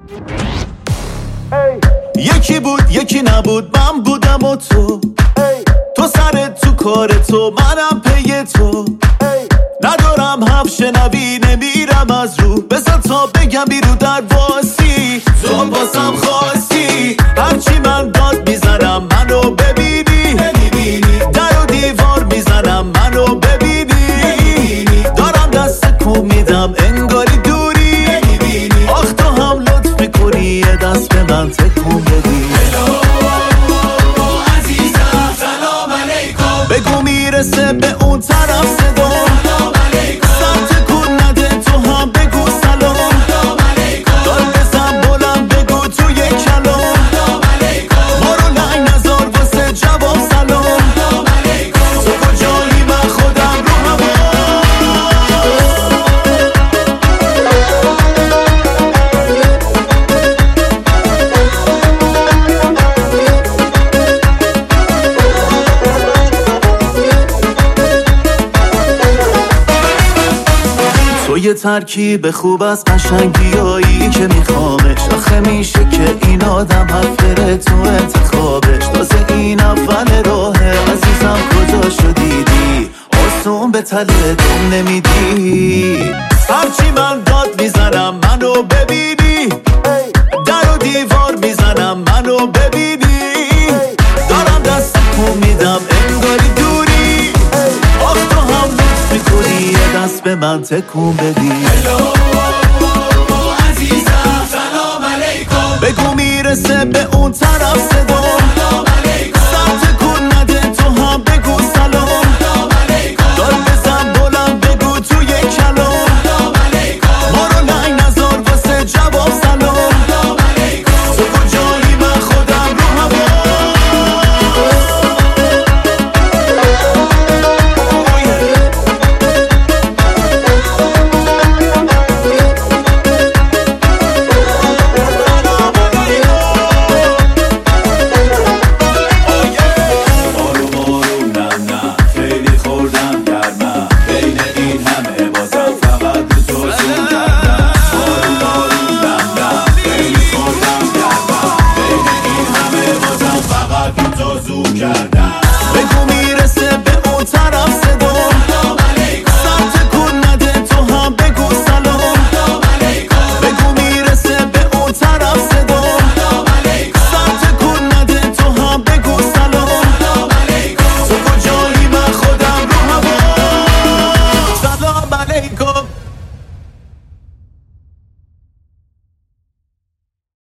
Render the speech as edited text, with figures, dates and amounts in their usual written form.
یکی بود یکی نبود، من بودم و تو. تو سرت تو کار تو، منم پی تو. ندارم حرف شنوی، نمیرم از رو. بذار تا بگم بیرو در واسی، تو واسم خواستی. هرچی من داد میزنم منو ببینی، در و دیوار میزنم منو ببینی. دارم دست کو میدم انگاری دوری، آخ تو هم لطف میکنی یه دست به من تکون بدی. عزیزم سلام علیکم، بگو میرسه به اون طرف صدا. سلام علیکم، سر تکون نده تو هم بگو سلام. سلام علیکم، دار بزن بلند بگو تو یک کلام. سلام علیکم، ما رو لنگ نزار واسه جواب سلام. سلام علیکم، تو کجایی من خودم رو هوا. تو یه ترکیب خوب از قشنگیایی که میخوامش. آخه میشه که این آدم حق بره تو انتخابش. تازه این اول راهه عزیزم، کجا شدیدی؟ آسون به تله دم نمیدی. هرچی من داد میزنم منو ببینی، در و دیوار میزنم منو ببینی. دارم دست کن میدم انگاری دوری، آخ تو هم لطف میکنی یه دست به من تکون بدی. عزیزم سلام علیکم، بگو میرسه به اون طرف